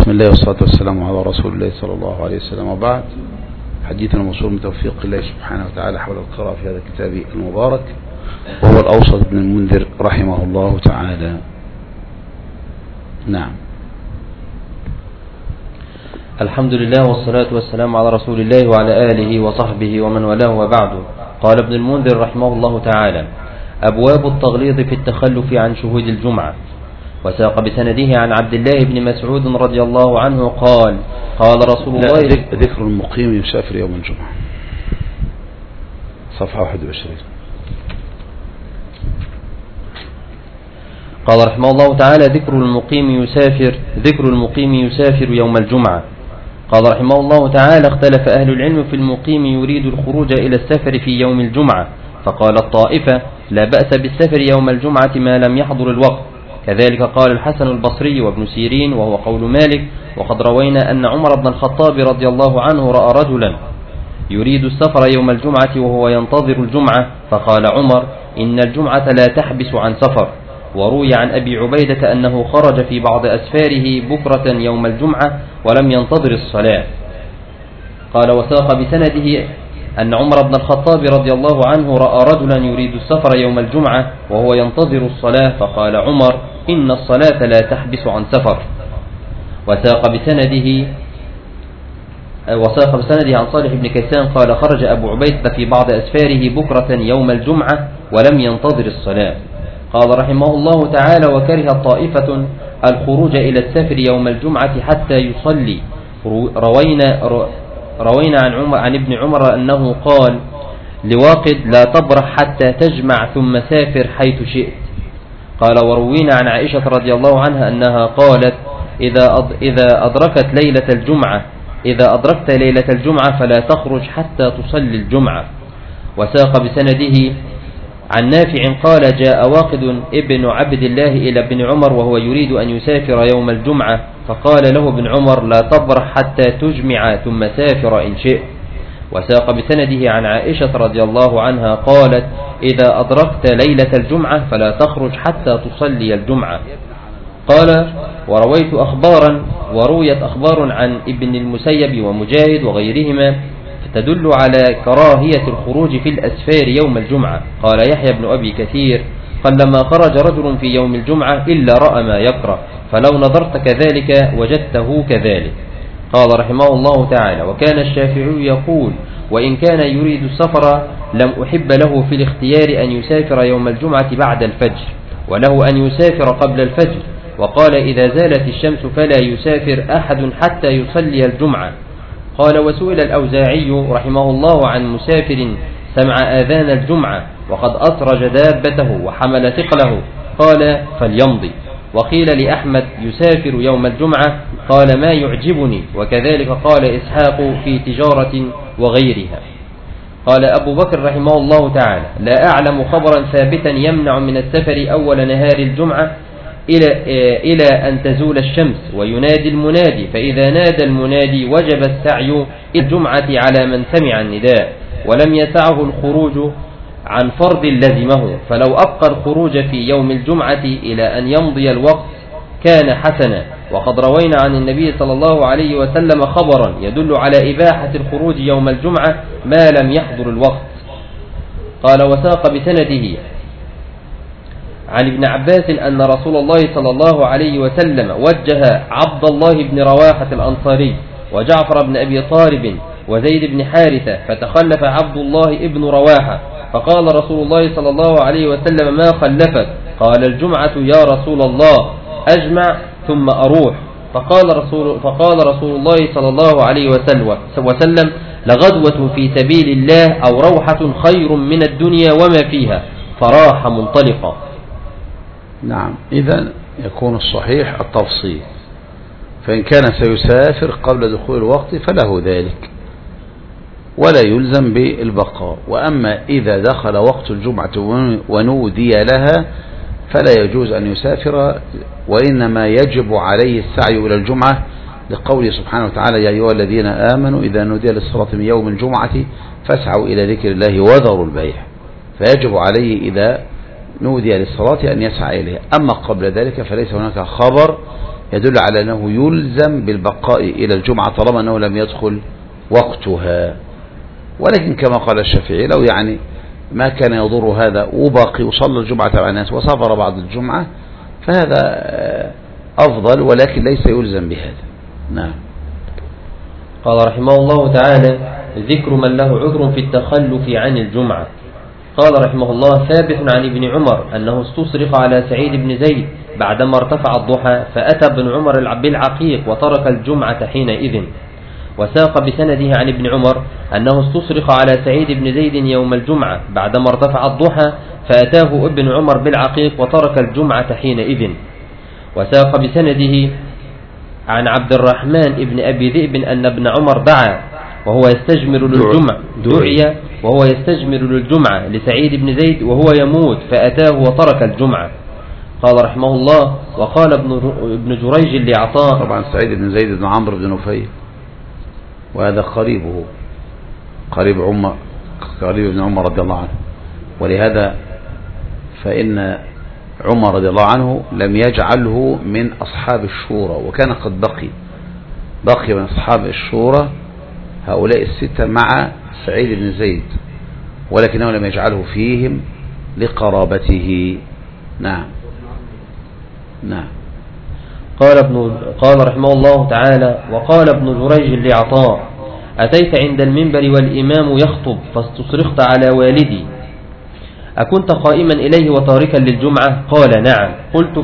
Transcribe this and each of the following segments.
بسم الله والصلاة والسلام على رسول الله صلى الله عليه وسلم، وبعد. حديثنا موصول من توفيق الله سبحانه وتعالى حول القراءة في هذا الكتاب المبارك، وهو الأوسط بن المنذر رحمه الله تعالى. نعم. الحمد لله والصلاة والسلام على رسول الله وعلى آله وصحبه ومن والاه، وبعد. قال ابن المنذر رحمه الله تعالى: أبواب التغليظ في التخلف عن شهود الجمعة. وساق بسنده عن عبد الله بن مسعود رضي الله عنه قال: قال رسول الله ذكر المقيم يسافر يوم الجمعة، صفحة 21. قال رحمه الله تعالى: ذكر المقيم يسافر يوم الجمعة. قال رحمه الله تعالى: اختلف أهل العلم في المقيم يريد الخروج إلى السفر في يوم الجمعة، فقال الطائفة: لا بأس بالسفر يوم الجمعة ما لم يحضر الوقت. كذلك قال الحسن البصري وابن سيرين، وهو قول مالك. وقد روينا أن عمر بن الخطاب رضي الله عنه رأى رجلا يريد السفر يوم الجمعة وهو ينتظر الجمعة، فقال عمر: إن الجمعة لا تحبس عن سفر. وروي عن أبي عبيدة أنه خرج في بعض أسفاره بكرة يوم الجمعة ولم ينتظر الصلاة. قال: وساق بسنده أن عمر بن الخطاب رضي الله عنه رأى رجلا يريد السفر يوم الجمعة وهو ينتظر الصلاة، فقال عمر: إن الصلاة لا تحبس عن سفر. وساق بسنده عن صالح بن كيسان قال: خرج أبو عبيدة في بعض أسفاره بكرة يوم الجمعة ولم ينتظر الصلاة. قال رحمه الله تعالى: وكره الطائفة الخروج إلى السفر يوم الجمعة حتى يصلي. روينا عن ابن عمر أنه قال لواقد: لا تبرح حتى تجمع ثم سافر حيث شئت. قال: وروينا عن عائشة رضي الله عنها أنها قالت: إذا أدركت ليلة الجمعة فلا تخرج حتى تصلي الجمعة. وساق بسنده عن نافع قال: جاء واقد ابن عبد الله إلى ابن عمر وهو يريد أن يسافر يوم الجمعة، فقال له ابن عمر: لا تبرح حتى تجمع ثم سافر إن شئت. وساق بسنده عن عائشة رضي الله عنها قالت: إذا أدركت ليلة الجمعة فلا تخرج حتى تصلي الجمعة. قال: ورويت أخبار عن ابن المسيب ومجاهد وغيرهما تدل على كراهية الخروج في الأسفار يوم الجمعة. قال يحيى بن أبي كثير: قلما خرج رجل في يوم الجمعة إلا رأى ما يكره، فلو نظرت كذلك وجدته كذلك. قال رحمه الله تعالى: وكان الشافعي يقول: وإن كان يريد السفر لم أحب له في الاختيار أن يسافر يوم الجمعة بعد الفجر، وله أن يسافر قبل الفجر. وقال: إذا زالت الشمس فلا يسافر أحد حتى يصلي الجمعة. قال: وسئل الأوزاعي رحمه الله عن مسافر سمع آذان الجمعة وقد أسرج دابته وحمل ثقله، قال: فليمضي. وقيل لأحمد: يسافر يوم الجمعة، قال: ما يعجبني. وكذلك قال إسحاق في تجارة وغيرها. قال أبو بكر رحمه الله تعالى: لا أعلم خبرا ثابتا يمنع من السفر أول نهار الجمعة إلى أن تزول الشمس وينادي المنادي، فإذا نادى المنادي وجب السعي إلى الجمعة على من سمع النداء ولم يسعه الخروج عن فرض لزمه، فلو أبقى الخروج في يوم الجمعة إلى أن يمضي الوقت كان حسنا. وقد روينا عن النبي صلى الله عليه وسلم خبرا يدل على إباحة الخروج يوم الجمعة ما لم يحضر الوقت. قال: وساق بسنده عن ابن عباس أن رسول الله صلى الله عليه وسلم وجه عبد الله بن رواحة الأنصاري وجعفر بن أبي طالب وزيد بن حارثة، فتخلف عبد الله بن رواحة، فقال رسول الله صلى الله عليه وسلم: ما خلفك؟ قال: الجمعة يا رسول الله، أجمع ثم أروح. فقال رسول الله صلى الله عليه وسلم: لغدوة في سبيل الله أو روحة خير من الدنيا وما فيها، فراح منطلقا. نعم. إذن يكون الصحيح التفصيل، فإن كان سيسافر قبل دخول الوقت فله ذلك ولا يلزم بالبقاء. وأما إذا دخل وقت الجمعة ونودي لها فلا يجوز أن يسافر، وإنما يجب عليه السعي إلى الجمعة لقوله سبحانه وتعالى: يا أيها الذين آمنوا إذا نودي للصلاة من يوم الجمعة فاسعوا إلى ذكر الله وذروا البيع. فيجب عليه إذا نودي للصلاة أن يسعى إليها. أما قبل ذلك فليس هناك خبر يدل على أنه يلزم بالبقاء إلى الجمعة طالما أنه لم يدخل وقتها. ولكن كما قال الشافعي لو يعني ما كان يضر هذا وباقي وصلى الجمعة مع الناس وسافر بعد الجمعة فهذا أفضل، ولكن ليس يلزم بهذا. نعم. قال رحمه الله تعالى: ذكر من له عذر في التخلف عن الجمعة. قال رحمه الله: ثابت عن ابن عمر أنه استصرخ على سعيد بن زيد بعدما ارتفع الضحى، فأتى ابن عمر بالعقيق وترك الجمعة حينئذ. وساق بسنده عن ابن عمر أنه استصرخ على سعيد بن زيد يوم الجمعة بعدما ارتفع الضحى، فأتاه ابن عمر بالعقيق وترك الجمعة حينئذ. وساق بسنده عن عبد الرحمن ابن أبي ذئب أن ابن عمر دعا وهو يستجمر للجمعة لسعيد بن زيد وهو يموت، فأتاه وترك الجمعة. قال رحمه الله: وقال ابن جريج لعطاء. طبعا سعيد بن زيد بن عمرو بن نفيل، وهذا قريبه، قريب ابن عمر رضي الله عنه. ولهذا فإن عمر رضي الله عنه لم يجعله من أصحاب الشورى، وكان قد بقي من أصحاب الشورى هؤلاء الستة مع سعيد بن زيد، ولكنه لم يجعله فيهم لقرابته. نعم. قال رحمه الله تعالى: وقال ابن جريج لعطاء: أتيت عند المنبر والإمام يخطب فاستصرخت على والدي، أكنت قائما إليه وتاركا للجمعة؟ قال: نعم. قلت: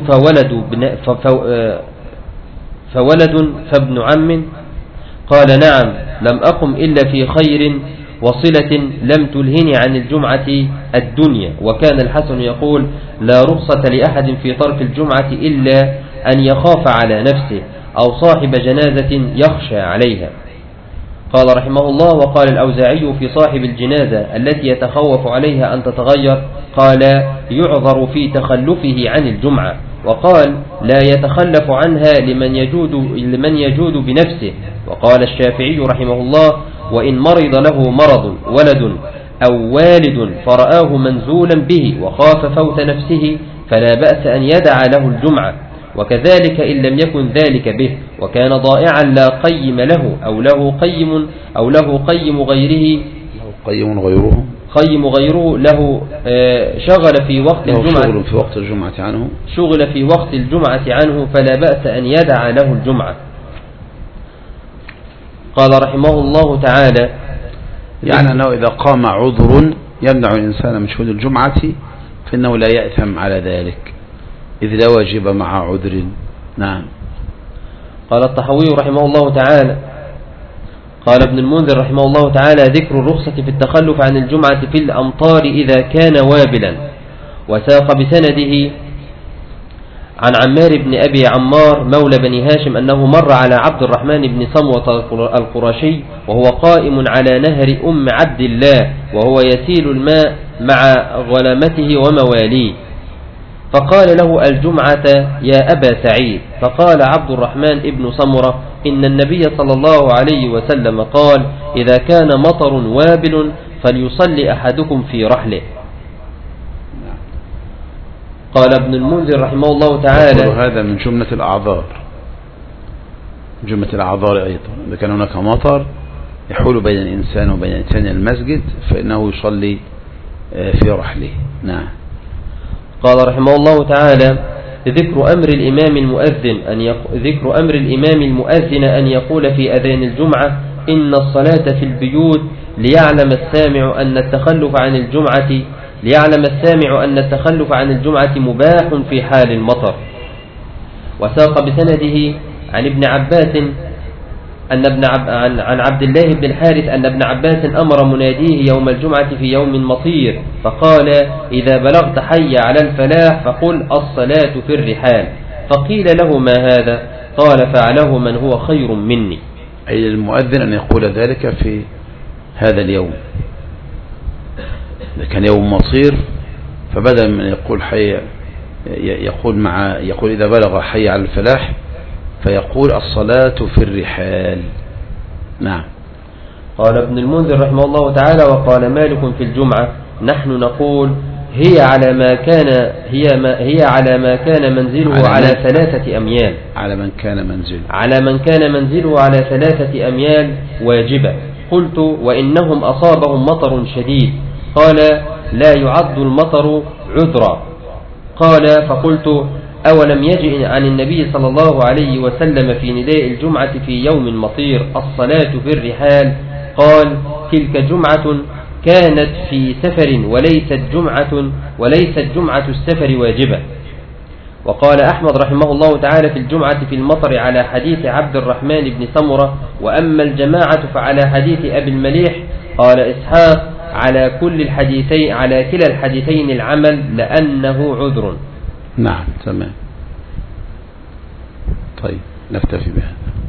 فولد فابن عم؟ قال: نعم. لم أقم إلا في خير وصلة لم تلهني عن الجمعة الدنيا. وكان الحسن يقول: لا رخصة لأحد في ترك الجمعة إلا أن يخاف على نفسه أو صاحب جنازة يخشى عليها. قال رحمه الله: وقال الأوزاعي في صاحب الجنازة التي يتخوف عليها أن تتغير، قال: يعذر في تخلفه عن الجمعة. وقال: لا يتخلف عنها لمن يجود بنفسه. وقال الشافعي رحمه الله: وإن مرض له مرض ولد أو والد فرآه منزولا به وخاف فوت نفسه فلا بأس أن يدع له الجمعة. وكذلك إن لم يكن ذلك به وكان ضائعا لا قيم له أو له قيم غيره له شغل في وقت الجمعة عنه فلا بأس أن يدع له الجمعة. قال رحمه الله تعالى: يعني أنه إذا قام عذر يمنع الإنسان من شهود الجمعة فإنه لا يأثم على ذلك، إذ لا واجب مع عذر. نعم. قال الطحاوي رحمه الله تعالى: قال ابن المنذر رحمه الله تعالى: ذكر الرخصة في التخلف عن الجمعة في الأمطار إذا كان وابلا. وساق بسنده عن عمار بن أبي عمار مولى بني هاشم أنه مر على عبد الرحمن بن صموة القرشي وهو قائم على نهر أم عبد الله وهو يسيل الماء مع غلامته ومواليه، فقال له: الجمعة يا أبا سعيد. فقال عبد الرحمن بن صمرة: إن النبي صلى الله عليه وسلم قال: إذا كان مطر وابل فليصلي أحدكم في رحله. قال ابن المنذر رحمه الله تعالى: هذا من جملة الأعذار أيضا. إذا كان هناك مطر يحول بين الإنسان وبين إتيان المسجد فإنه يصلي في رحله. نعم. قال رحمه الله تعالى: ذكر أمر الإمام المؤذن أن يقول في أذان الجمعة: إن الصلاة في البيوت ليعلم السامع أن التخلف عن الجمعة مباح في حال المطر. وساق بسنده عن ابن عباس عن عبد الله بن الحارث أن ابن عباس أمر مناديه يوم الجمعة في يوم مطير فقال: إذا بلغت حي على الفلاح فقل الصلاة في الرحال. فقيل له: ما هذا؟ قال: فعله من هو خير مني. أي المؤذن أن يقول ذلك في هذا اليوم. إذا كان يوم مطير فبدل من يقول يقول إذا بلغ حي على الفلاح فيقول الصلاة في الرحال. نعم. قال ابن المنذر رحمه الله تعالى: وقال مالك في الجمعة: نحن نقول هي على ما كان منزله على 3 أميال. على من كان منزله على 3 أميال واجبة. قلت وإنهم أصابهم مطر شديد. قال لا يعد المطر عذرا. قال فقلت أولم يجئ عن النبي صلى الله عليه وسلم في نداء الجمعة في يوم مطير الصلاة في الرحال؟ قال تلك جمعة كانت في سفر وليست جمعة السفر واجبة. وقال أحمد رحمه الله تعالى في الجمعة في المطر على حديث عبد الرحمن بن سمرة، وأما الجماعة فعلى حديث أبي المليح. قال إسحاق على كلا الحديثين العمل لأنه عذر. نعم تمام. طيب نكتفي بهذا.